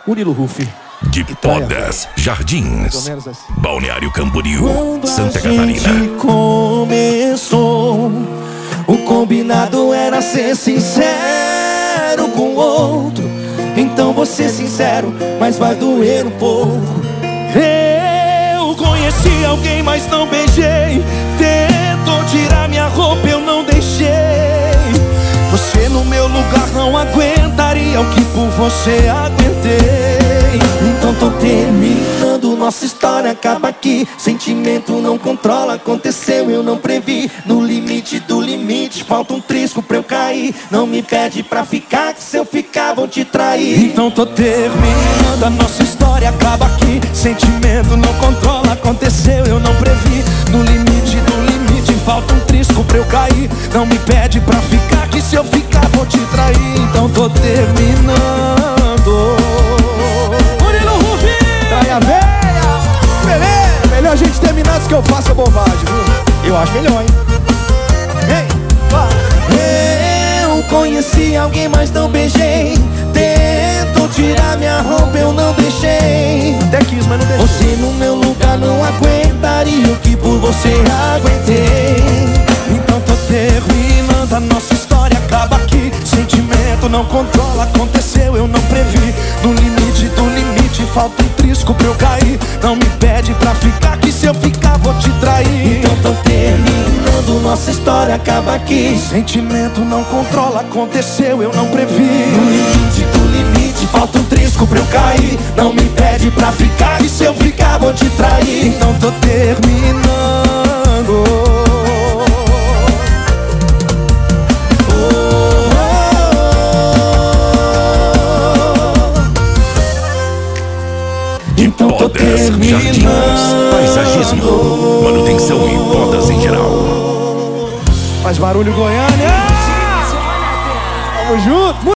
Murilo Rufi. De Podas, Jardins, Balneário Camboriú, Santa Catarina. Quando a gente começou, o combinado era ser sincero com o outro. Então vou ser sincero, mas vai doer um pouco. Eu conheci alguém, mas não beijei. Tentou tirar minha roupa, eu não deixei. Você no meu lugar não aguentaria o que por você aguentei. Então tô terminando, nossa história acaba aqui. Sentimento não controla, aconteceu, eu não previ. No limite do limite, falta um trisco pra eu cair. Não me pede pra ficar, que se eu ficar vou te trair. Então tô terminando, a nossa história acaba aqui. Sentimento não controla, aconteceu, eu não previ. No limite do limite, falta um trisco pra eu cair. Não me pede pra ficar, que se eu ficar vou te trair. Então tô terminando. Murilo Rufi! Traia véia! Beleza! Melhor a gente terminar antes que eu faça bobagem, viu? Eu acho melhor, hein? Ei, vai! Eu conheci alguém, mas não beijei. Tentou tirar minha roupa, eu não deixei. Até quis, mas não deixei. Você no meu lugar não aguentaria o que por você aguentei. Então tô terminando, a nossa história acaba aqui. Sentimento não controla, aconteceu, eu não previ. No limite do limite, falta um trisco pra eu cair. Não me pede pra ficar, que se eu ficar vou te trair. Então tô terminando, nossa história acaba aqui. Sentimento não controla, aconteceu, eu não previ. No limite do limite, falta um trisco pra eu cair. Não me pede pra ficar, que se eu ficar vou te trair. Então tô terminando. Então tô Jardins, paisagismo, manutenção e podas em geral. Faz barulho, Goiânia! Tamo junto!